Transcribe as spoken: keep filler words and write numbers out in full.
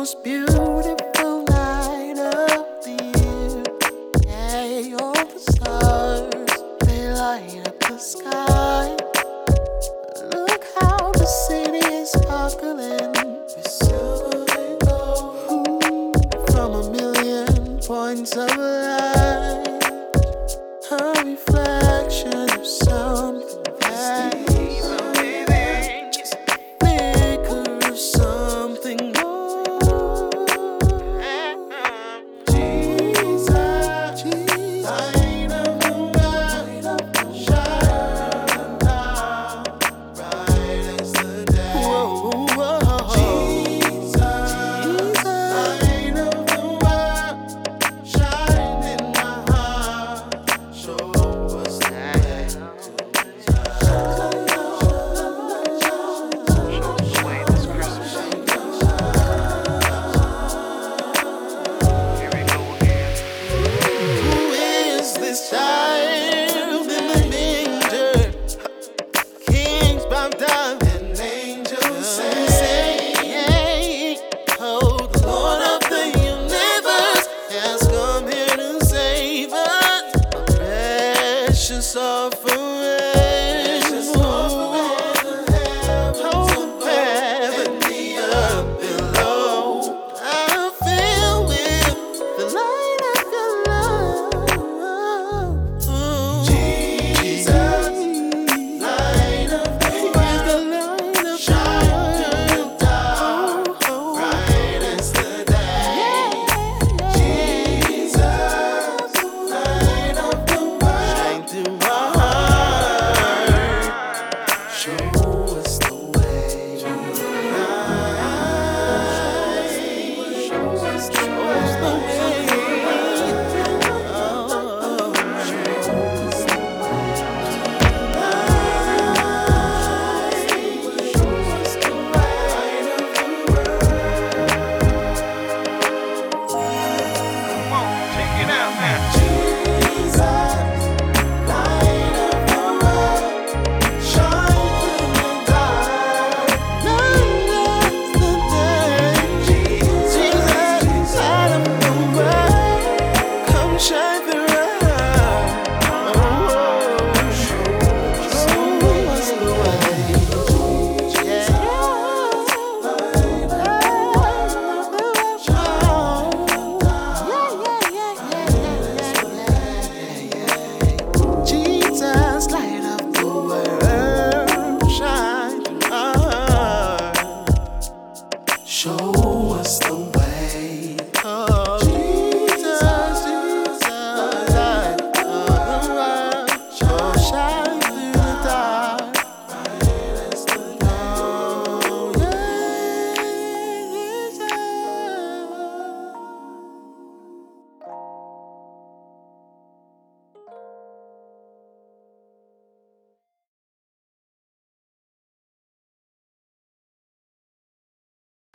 most beautiful night of the year. Yeah, all the stars, they light up the sky. Look how the city is sparkling with silver and gold. From a million points of light, a reflection of something vast. Flicker of something more. Jesus, Jesus, light of the world, shine now, bright as the day. Whoa, whoa. Jesus, Jesus, light of the world, shine in my heart, show us the way. Sway this Christmas. Here we go again. Who is this child in the manger? Kings bow down and angels sing. Oh, the Lord of the universe has come here to save us. A precious offering.